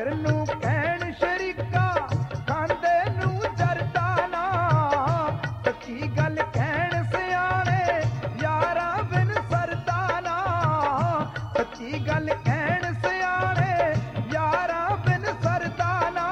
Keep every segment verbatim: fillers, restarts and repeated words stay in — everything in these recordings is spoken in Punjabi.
ਯਾਰ ਨੂੰ ਕਹਿਣ ਸ਼ਰੀਕਾ ਖਾਂਦੇ ਨੂੰ ਜਰਦਾ ਨਾ, ਸੱਚੀ ਗੱਲ ਕਹਿਣ ਸਿਆਣੇ ਯਾਰਾਂ ਬਿਨ ਸਰਦਾ ਨਾ, ਸੱਚੀ ਗੱਲ ਕਹਿਣ ਸਿਆਣੇ ਯਾਰਾਂ ਬਿਨ ਸਰਦਾ ਨਾ।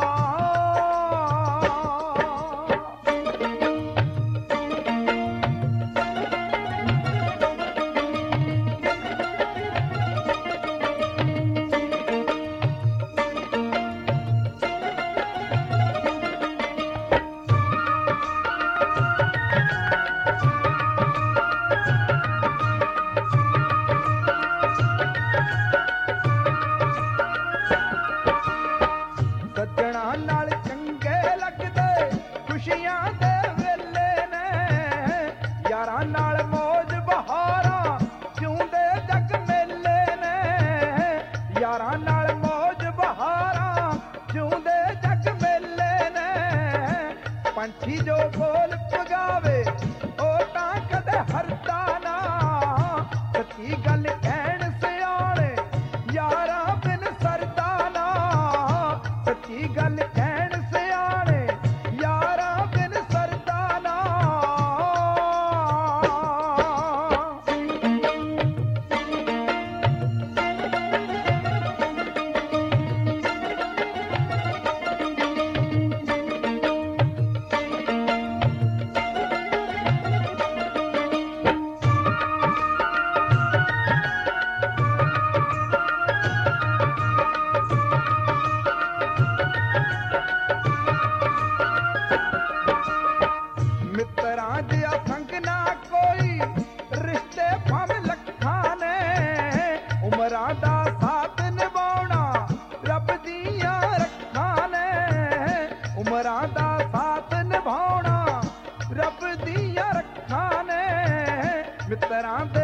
ਸੱਜਣਾ ਨਾਲ ਚੰਗੇ ਲੱਗਦੇ ਖੁਸ਼ੀਆਂ ਦੇ ਵੇਲੇ ਨੇ, ਯਾਰਾਂ ਨਾਲ ਮੌਜ ਬਹਾਰਾਂ ਜਿਉਂਦੇ ਜਗ ਮੇਲੇ ਨੇ, ਯਾਰਾਂ ਨਾਲ ਮੌਜ ਬਹਾਰਾਂ ਜਿਉਂਦੇ ਜਗ ਮੇਲੇ ਨੇ। ਪੰਛੀ ਜੋ ਬੋਲ ਪਗਾਵੇ ਉਹ ਤਾਂ ਕਦੇ ਹਰਦਾ ਨਾ, ਸੱਚੀ ਗੱਲ ਕਹਿਣ ਸਿਆਣੇ ਯਾਰਾਂ ਬਿਨ ਸਰਦਾ ਨਾ, ਸੱਚੀ ਗੱਲ ਕਹਿਣ ਸਿਆਣੇ ਯਾਰਾਂ ਬਿਨ ਸਰਦਾ ਨਾ। ਮਿੱਤਰਾਂ ਜਿਹਾ ਸੰਗ ਨਾ ਕੋਈ ਰਿਸ਼ਤੇ ਭਾਵੇਂ ਲੱਖਾਂ ਨੇ, ਉਮਰਾਂ ਦਾ ਸਾਥ ਨਿਭਾਉਣਾ ਰੱਬ ਦੀਆਂ ਰੱਖਾਂ ਨੇ, ਉਮਰਾਂ ਦਾ ਸਾਥ ਨਿਭਾਉਣਾ ਰੱਬ ਦੀਆਂ ਰੱਖਾਂ ਨੇ। ਮਿੱਤਰਾਂ ਦੇ